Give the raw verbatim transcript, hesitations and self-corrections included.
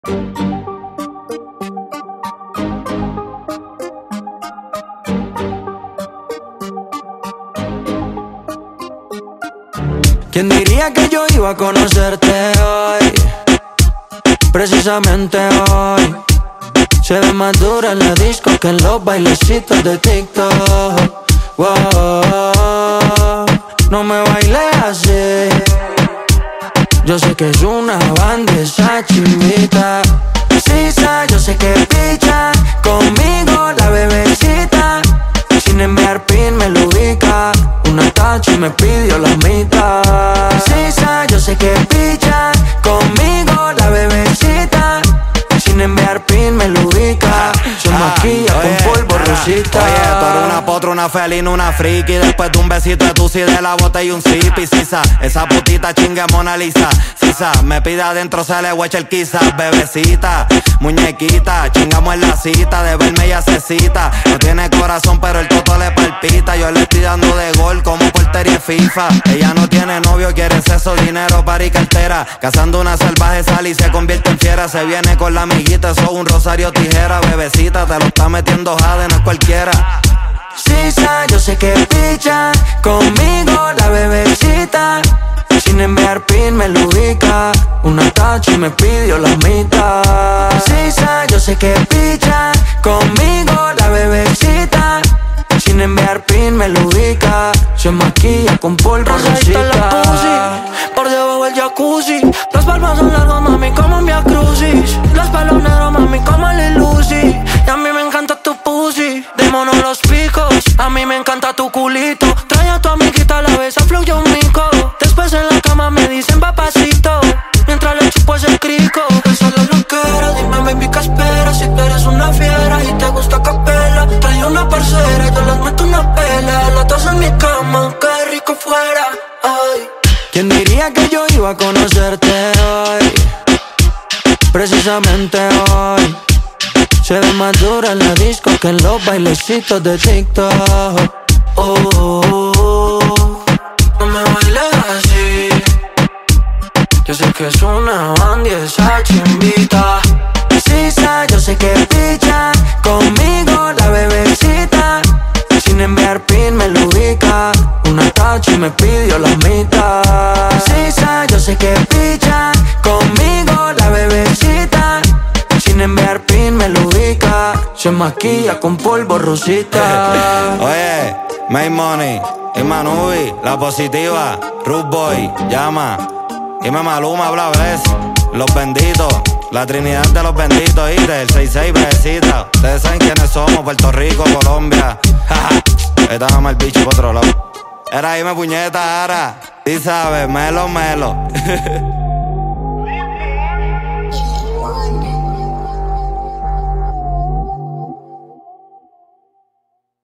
¿Quién diría que yo iba a conocerte hoy? Precisamente hoy. Se ve más dura en la disco que en los bailecitos de TikTok. Wow, no me bailes así. Yo sé que es una banda esa chimita. Sisa, yo sé que picha conmigo la bebecita. Sin enviar pin me lo ubica. Una tacha y me pidió la mitad. Sisa, yo sé que picha conmigo la bebecita. Sin enviar pin me lo ubica. Se maquilla con polvo rosita. Oye, tú eres una potra, una felina, una friki. Después de un besito de tusi de la bota y un zippy. Sisa, esa putita chingue Mona Lisa. Sisa, me pide adentro, se le huecha el quizás. Bebecita, muñequita, chingamos en la cita. De verme ella se cita. No tiene corazón pero el toto le palpita. Yo le estoy dando de gol como portería FIFA. Ella no tiene novio, quiere sexo, dinero, par y cartera. Cazando una salvaje sal y se convierte en fiera. Se viene con la amiguita, eso un rosario tijera. Bebecita, te lo está metiendo jade, no es cualquiera. Sisa, yo sé que picha conmigo la bebecita. Sin enviar pin me lo ubica. Una tacha y me pidió la mitad. Sisa, yo sé que picha conmigo la bebecita. Sin enviar pin me lo ubica. Se maquilla con polvo rosita. La pussy, por debajo el jacuzzi. Las palmas son largas, mami, como mi crucis. Los palos negros, mami, como Lil Lucy. Y a mí me encanta tu pussy. De mono los picos, a mí me encanta tu culito. Trae a tu amiguita, la besa, fluye un mico. Después en la cama me dicen papacito. Mientras le chupo ese crico. Esa es la loquera, dime baby qué esperas. Si tú eres una fiera y te gusta capela. Trae una parcera y yo les meto una pela. Los dos en mi cama, qué rico fuera. Ay. ¿Quién diría que yo iba a conocerte hoy? Precisamente hoy. Se ve más dura en la disco que en los bailecitos de TikTok. Oh, oh, oh, no me bailes así. Yo sé que es una banda y esa chimbita. Sisa, yo sé que picha conmigo la bebecita. Sin enviar pin me lo ubica. Una tacha y me pidió la mitad. Sisa, yo sé que picha conmigo la bebecita. Sin enviar pin me lo ubica. Se maquilla con polvo rosita. Oye, Make Money, Ima Nubi, La Positiva, Rude Boy, Llama, Dime Maluma, habla vez, Los Benditos, la Trinidad de los Benditos, ¿viste? El seis seis, bebecita. Ustedes saben quiénes somos, Puerto Rico, Colombia. Estaba mal bicho por otro lado. Era ahí me puñeta, ahora. Sí sabes, melo, melo.